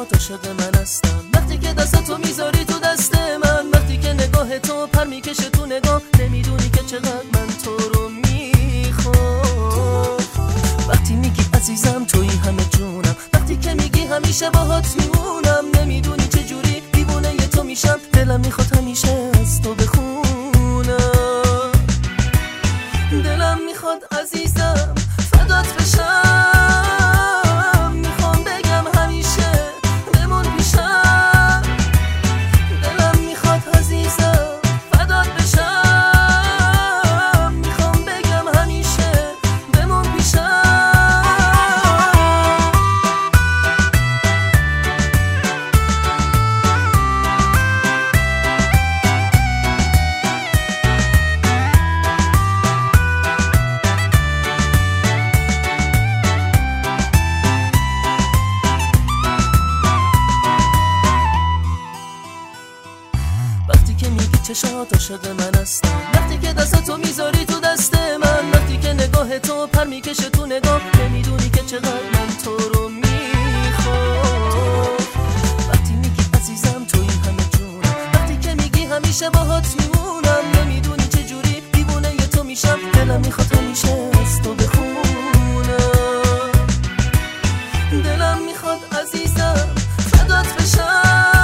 چشات عاشق من هستم. وقتی که دستتو میذاری تو دست من، وقتی که نگاه تو پر میکشه تو نگاه، نمیدونی که چقدر من تو رو میخوام. وقتی میگی عزیزم توی همه جونم، وقتی که میگی همیشه باهات میمونم، نمیدونی چجوری دیوونه ی تو میشم. دلم میخواد همیشه از تو بخونم، دلم میخواد عزیزم فدات بشم. میخوام بگم همیشه بمون پیشم، دلم میخواد عزیزم فدات بشم. میخوام بگم همیشه بمون پیشم. وقتی که میگی چشات عاشق من هستم، وقتی که دستتو میذاری تو دست من، وقتی که نگاه تو پر میکشه تو نگاه، نمیدونی که چقدر من تو رو میخوام. وقتی میگی عزیزم توی همه جونم، وقتی که میگی همیشه باهات میمونم، نمیدونی چجوری دیوونه ی تو میشم. دلم میخواد همیشه از تو بخونم، دلم میخواد عزیزم فدات بشم.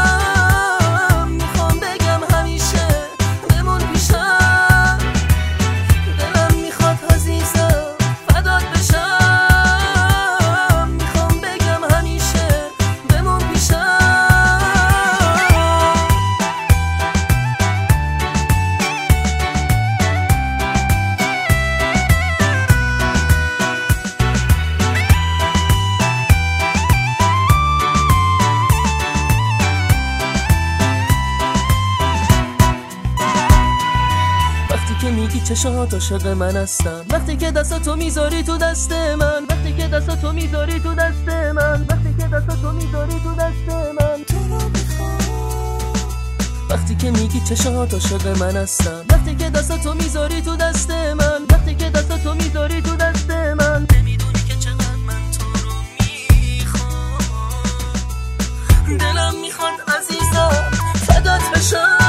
که میگی چشات عاشق من هستم، وقتی که دستتو میذاری تو دست من، وقتی که دستتو میذاری تو دست من، وقتی که دستتو میذاری تو دست من، تو رو میخوام. وقتی که میگی چشات عاشق من هستم، وقتی که دستتو میذاری تو دست من، وقتی که دستتو میذاری تو دست من، نمیدونی که چقدر من تو رو میخوام. دلم میخواد عزیزم فدات بشم.